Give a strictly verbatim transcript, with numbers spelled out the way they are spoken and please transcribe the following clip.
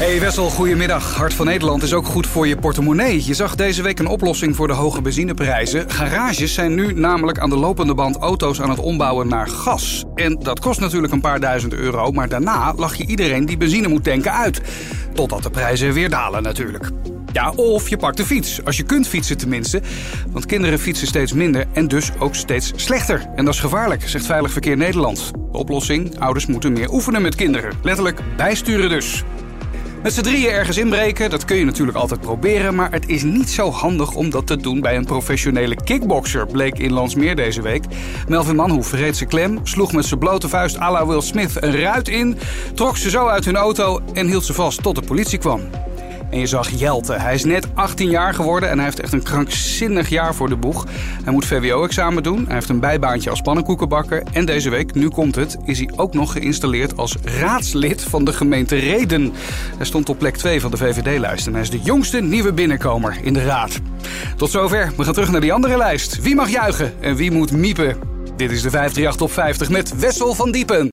Hey Wessel, goedemiddag. Hart van Nederland is ook goed voor je portemonnee. Je zag deze week een oplossing voor de hoge benzineprijzen. Garages zijn nu namelijk aan de lopende band auto's aan het ombouwen naar gas. En dat kost natuurlijk een paar duizend euro, maar daarna lach je iedereen die benzine moet tanken uit. Totdat de prijzen weer dalen natuurlijk. Ja, of je pakt de fiets. Als je kunt fietsen tenminste. Want kinderen fietsen steeds minder en dus ook steeds slechter. En dat is gevaarlijk, zegt Veilig Verkeer Nederland. De oplossing? Ouders moeten meer oefenen met kinderen. Letterlijk bijsturen dus. Met z'n drieën ergens inbreken, dat kun je natuurlijk altijd proberen, maar het is niet zo handig om dat te doen bij een professionele kickboxer, bleek in Landsmeer deze week. Melvin Manhoef reed zijn klem, sloeg met zijn blote vuist à la Will Smith een ruit in, trok ze zo uit hun auto en hield ze vast tot de politie kwam. En je zag Jelte. Hij is net achttien jaar geworden en hij heeft echt een krankzinnig jaar voor de boeg. Hij moet V W O-examen doen. Hij heeft een bijbaantje als pannenkoekenbakker. En deze week, nu komt het, is hij ook nog geïnstalleerd als raadslid van de gemeente Rheden. Hij stond op plek twee van de V V D-lijst en hij is de jongste nieuwe binnenkomer in de raad. Tot zover. We gaan terug naar die andere lijst. Wie mag juichen en wie moet miepen? Dit is de vijf drie acht Top vijftig met Wessel van Diepen.